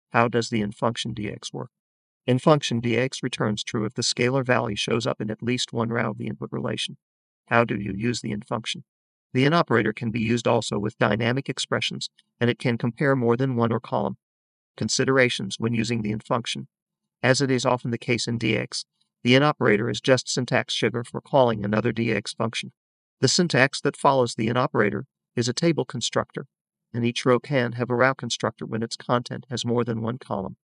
How does the in-function dx work? In-function dx returns true if the scalar value shows up in at least one row of the input relation. How do you use the in-function? The in operator can be used also with dynamic expressions, and it can compare more than one or column. Considerations when using the in-function. As it is often the case in dx, the in operator is just syntax sugar for calling another dx function. The syntax that follows the in operator is a table constructor, and each row can have a row constructor when its content has more than one column.